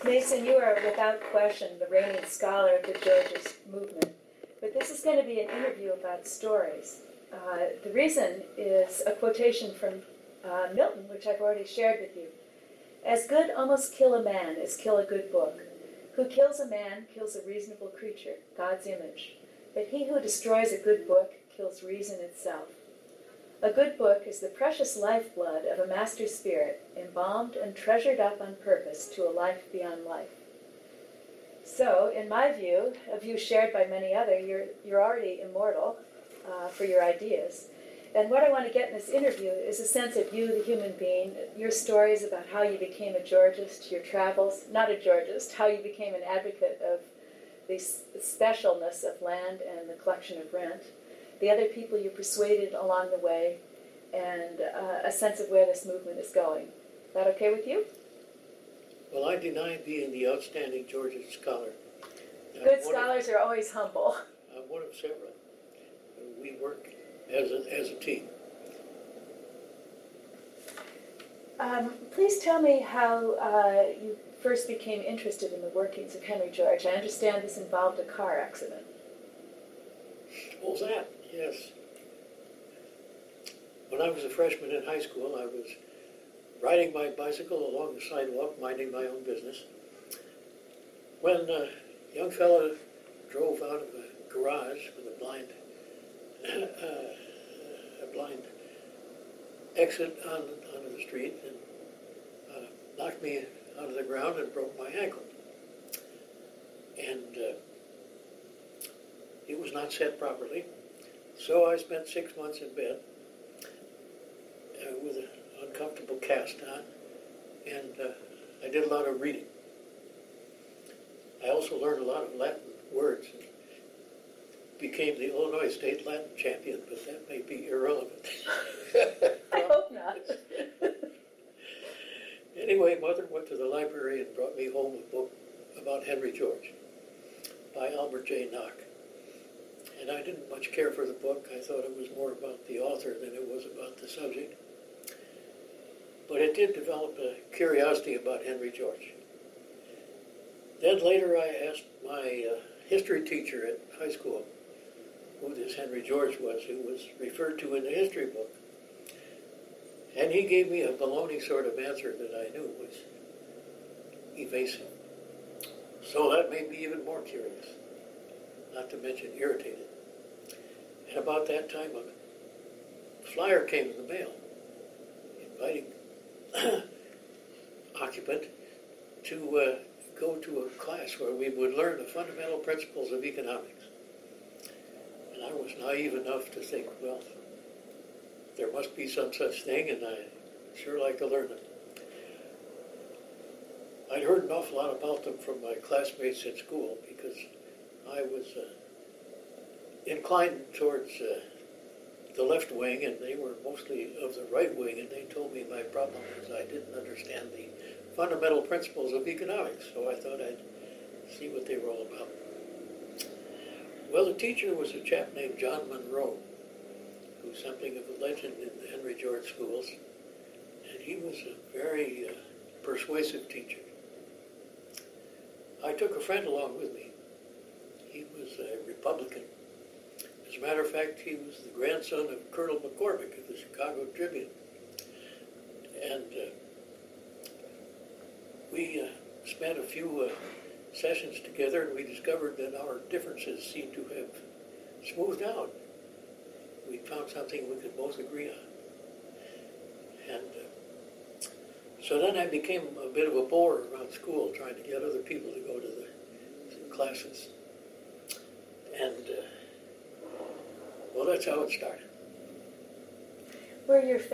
Mason, you are without question the reigning scholar of the Georgist movement, but this is going to be an interview about stories. The reason is a quotation from Milton, which I've already shared with you. As good almost kill a man as kill a good book. Who kills a man kills a reasonable creature, God's image. But he who destroys a good book kills reason itself. A good book is the precious lifeblood of a master spirit, embalmed and treasured up on purpose to a life beyond life. So, in my view, a view shared by many others, you're already immortal for your ideas. And what I want to get in this interview is a sense of you, the human being, your stories about how you became a Georgist, your travels, not a Georgist, how you became an advocate of the specialness of land and the collection of rent, the other people you persuaded along the way, and a sense of where this movement is going. Is that okay with you? Well, I deny being the outstanding Georgist scholar. Good scholars are always humble. I'm one of several. We work as a team. Please tell me how you first became interested in the workings of Henry George. I understand this involved a car accident. Oh, that, yes. When I was a freshman in high school, I was riding my bicycle along the sidewalk, minding my own business, when a young fellow drove out of a garage with a blind exit onto the street and knocked me out of the ground and broke my ankle. And it was not set properly, so I spent 6 months in bed with an uncomfortable cast on, and I did a lot of reading. I also learned a lot of Latin words and became the Illinois State Latin champion, but that may be irrelevant. I hope not. Anyway, Mother went to the library and brought me home a book about Henry George by Albert J. Nock. And I didn't much care for the book. I thought it was more about the author than it was about the subject. But it did develop a curiosity about Henry George. Then later I asked my history teacher at high school who this Henry George was, who was referred to in the history book. And he gave me a baloney sort of answer that I knew was evasive. So that made me even more curious, not to mention irritated. And about that time, a flyer came in the mail inviting occupant to go to a class where we would learn the fundamental principles of economics. And I was naive enough to think, well, there must be some such thing, and I sure like to learn them. I'd heard an awful lot about them from my classmates at school because I was inclined towards the left wing, and they were mostly of the right wing, and they told me my problem was I didn't understand the fundamental principles of economics, so I thought I'd see what they were all about. Well, the teacher was a chap named John Monroe, who's something of a legend in the Henry George schools, and he was a very persuasive teacher. I took a friend along with me. He was a Republican. As a matter of fact, he was the grandson of Colonel McCormick of the Chicago Tribune. And we spent a few sessions together, and we discovered that our differences seemed to have smoothed out. We found something we could both agree on. And so then I became a bit of a bore around school, trying to get other people to go to the classes. And, well, that's how it started. Were your